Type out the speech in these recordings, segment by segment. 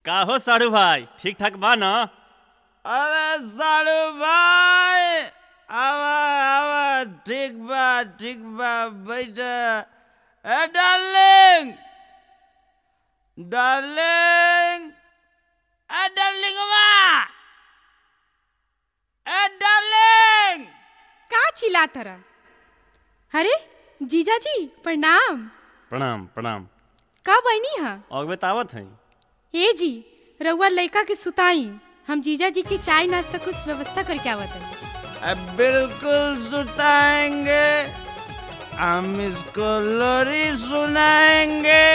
का हो साड़ू भाई, ठीक ठाक बा ना? अरे साड़ू भाई, आवा आवा, ठीक बा बैठ। ए डार्लिंग डार्लिंग, ए डार्लिंगवा, ए डार्लिंग। का चिल्लात रहा? अरे जीजा जी प्रणाम। प्रणाम प्रणाम। का बनी हा? अगवे तावत है। ए जी रउआ लड़का के सुताई, हम जीजा जी की चाय नाश्ता कुछ व्यवस्था करके आवत है। बिल्कुल सुताएंगे, हम इसको लोरी सुनाएंगे।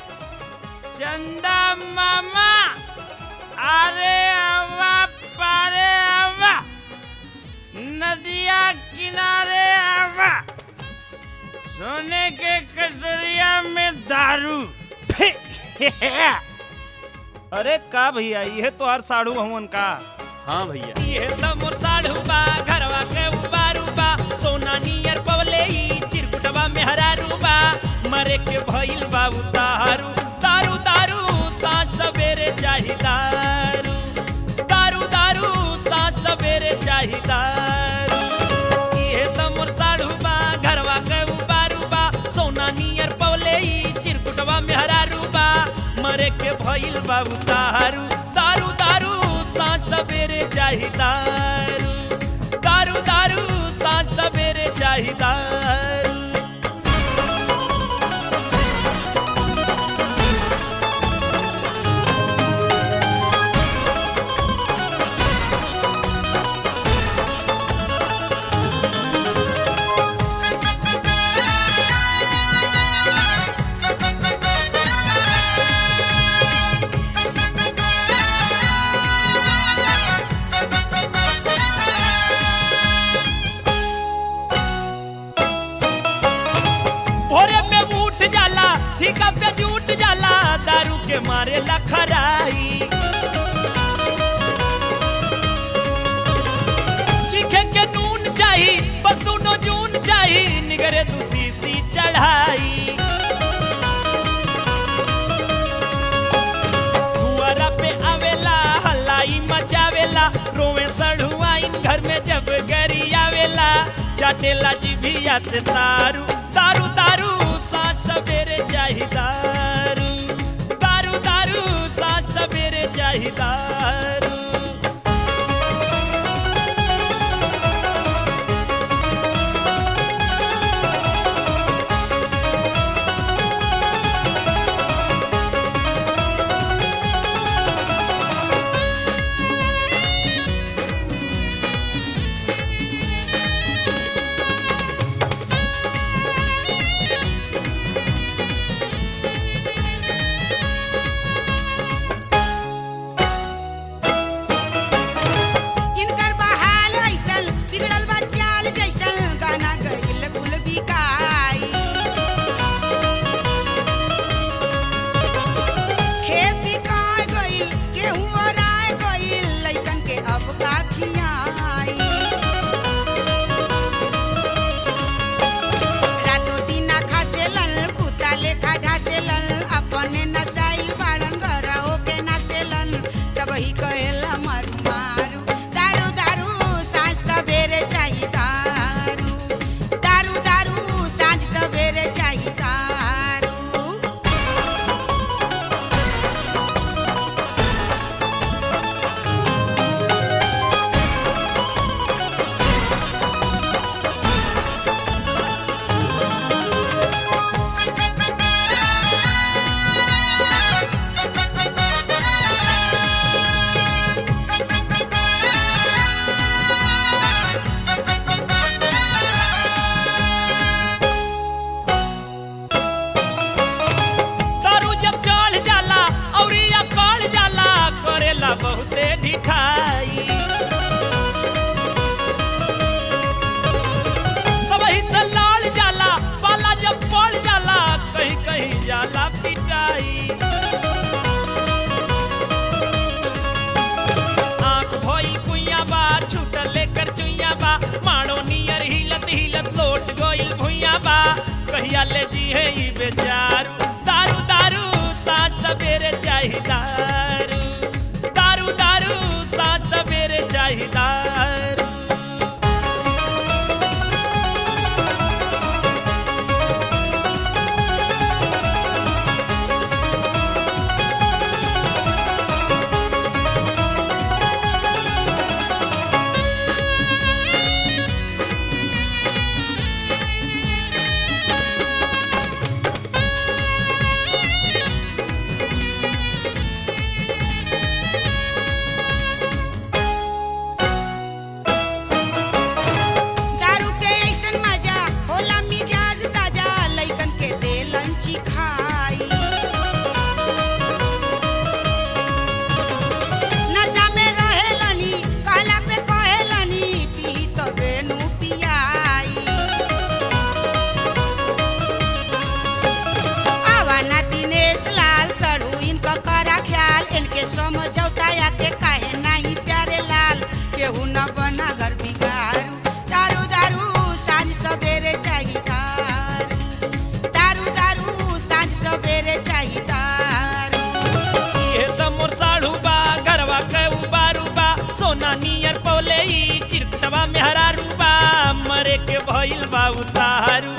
चंदा मामा अरे आवा, पारे आवा, नदिया किनारे आवा, सोने के कटोरिया में दारू। अरे का भैया, ये तो हर साड़ू हवन का? हाँ भैया, ये तो मोर साढ़ू बा, घरवा के उबारू बा, सोना नियर पवले ई चिरकुटवा में हरारू बा, मरे के भइल बा उतारू। दारू दारू साँझ सवेरे चाही दारू, दारू दारू साँझ सवेरे चाही दारू। ये तो मोर साढ़ू बा, घरवा के उबारू बा, सोना नियर पवले ई चिरकुटवा में हरारू बा, मरे के भइल बा उतारू। दारू दारू साँझ सवेरे चाही दारू, दारू दारू साँझ सवेरे चाही दारू। ठीका पे जुट जाला, दारू के मारे लखराई। चीखे के नून चाही, बस दोनों जून चाही, निगरे दूसी सी चढ़ाई। दुआरा पे आवेला, हल्लाई मचावेला, रोवे सढ़ुआइन घर में जब गरी आवेला, चाटेला जिभिया से तारू। दारू दारू साँझ सवेरे चाही दारू, दारू दारू साँझ सवेरे चाही दारू। सबही कहेला मारू मारू। दारू दारू साँझ सवेरे चाही दारू, दारू दारू साँझ सवेरे चाही दारू। बहुते ढिठाई सबही से लाल जाला, पाला जब पड़ जाला, कहीं कहीं जाला पिटाई। आँख भइल कुइया बा, छूटल लेकर चुइया बा, माड़ो नियर हिलत हिलत लोट गइल भुइया बा, कहिया ले जी है ई बेचारू। दारू दारू साँझ सवेरे चाही दारू, इनके समझौता या के काहे नहीं प्यारे लाल केहू न बना घर बिगारू दारू दारू सांझ सवेरे चाहिए दारू दारू सांझ सवेरे चाहिए दारू ये तो मोर साढ़ू बा घरवा के उबारू बा सोना नियर पौले ई चिरकुटवा में हरारू बा मरे के भइल बा उतारू